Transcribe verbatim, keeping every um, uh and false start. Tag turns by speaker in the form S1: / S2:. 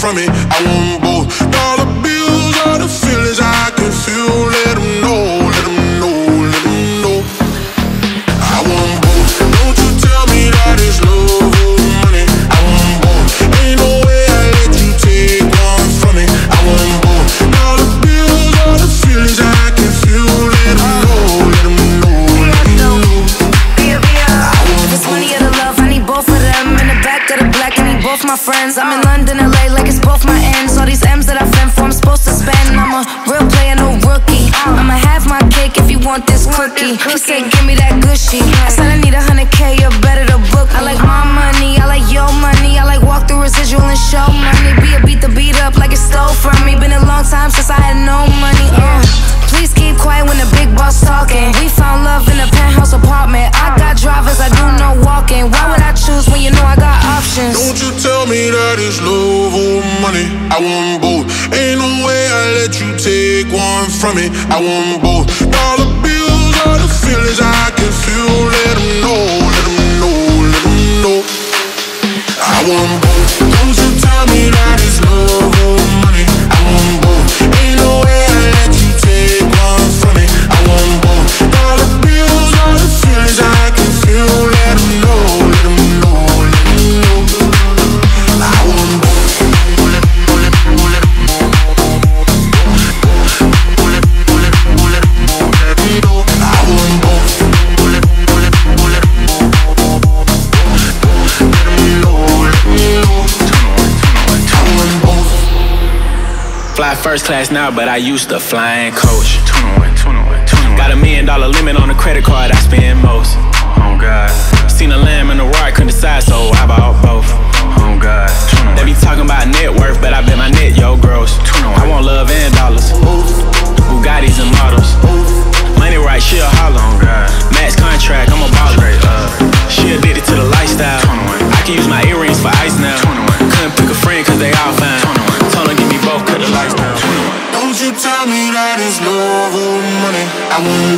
S1: from it. I want both. Dollar bills are the feelings I can feel. Let them know, let them know, let them know. I want both. Don't you tell me that it's love or money. I want both. Ain't no way I let you take one from me. I want both. Dollar bills are the feelings I can feel. Let them know, let them know, let them know.
S2: If it's money or the love, I need both of them. In the back of the black, I need both my friends. I'm in London, L A, like it's both my ends. All these M's that I fend for, I'm supposed to spend. I'm a real player, no rookie. I'ma have my cake if you want this cookie. He said, give me that gushy. I said, I need a hundred K, you're better to book. I like my money, I like your money. I like walk through residual and show money. Be a beat the beat up like it's stole from me. Been a long time since I had no money. Uh. Please keep quiet when the big boss talking. We found love in a penthouse apartment. I got drivers, I do no walking. Why would I choose when you know I got options?
S1: Don't you tell me that it's love or money. I want both. Ain't no way I let you take one from me. I want both. Dollar bills are the feelings I can feel. Let them know, let them know, let them know. I want both. Don't you tell me that it's love or money. I want both. Ain't no way I let you take one from me. I want both. Dollar bills are the feelings I can feel. Let them know, let them know, let them know. I want both.
S3: Fly first class now, but I used to flying coach. Got a million dollar limit on the credit card I spend most. Oh God. Seen a lamb and a roar, couldn't decide, so I bought both. Oh God. They be talking about net worth, but I bet my net yo gross. I want love and dollars. Bugattis and models. Money right, she a holler. Oh God. Max contract, I'm a baller. She addicted to the lifestyle. I can use my earrings for ice now. Couldn't pick a friend cause they all fine. Told her give me both, cut the lights down.
S1: Don't you tell me that it's love or money. I want